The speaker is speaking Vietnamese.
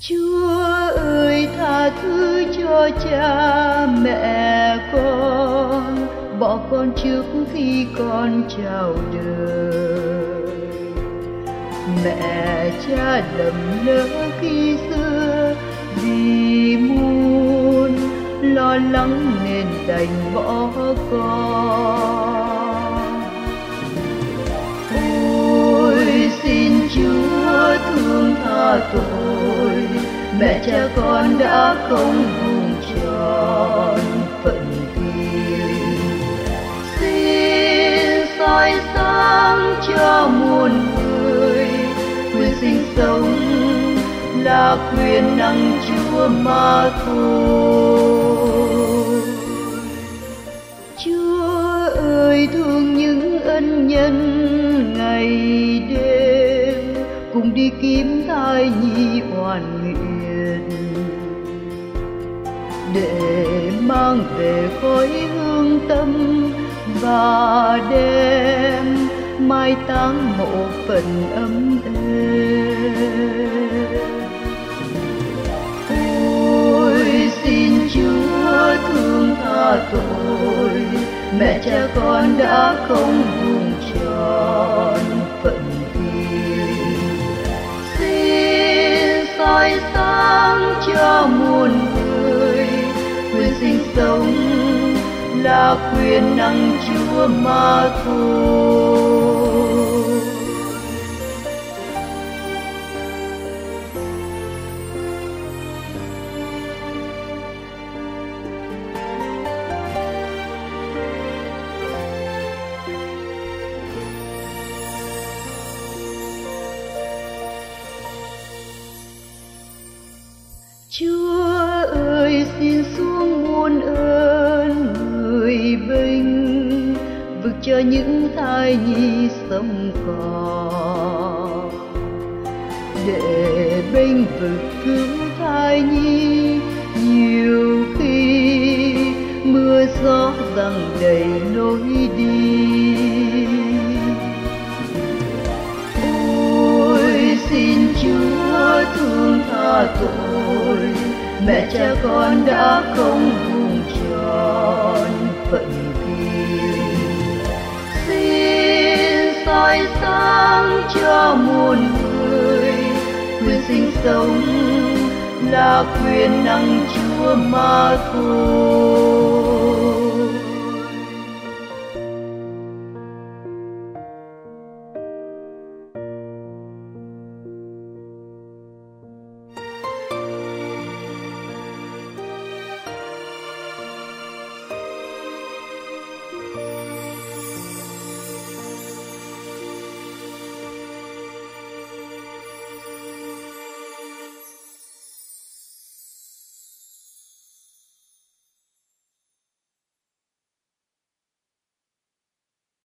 Chúa ơi tha thứ cho cha mẹ con, bỏ con trước khi con chào đời. Mẹ cha lầm lỡ khi xưa vì muốn lo lắng nên đành bỏ con. Ôi xin Chúa thương tha tội, mẹ cha con đã không vùng tròn phận thiên. Xin soi sáng cho muôn người, quyền sinh sống là quyền năng Chúa mà thôi. Chúa ơi thương những ân nhân ngày đêm cùng đi kiếm thai nhi oan nghiệt, để mang về khói hương tâm và đem mai táng mộ phần ấm êm. Ôi xin Chúa thương tha tội, mẹ cha con đã không vùng tròn phận thiên. Xin soi sáng cho muôn người, quyền sinh sống là quyền năng Chúa mà thôi. Chúa ơi xin xuống muôn ơn người bênh, vực cho những thai nhi sống còn, để bênh vực cứu thai nhi. Nhiều khi mưa gió giăng đầy lối đi, ôi xin Chúa thương tha tội, mẹ cha con đã không vùng tròn phận thiên. Xin soi sáng cho muôn người, quyền sinh sống là quyền năng Chúa mà thôi.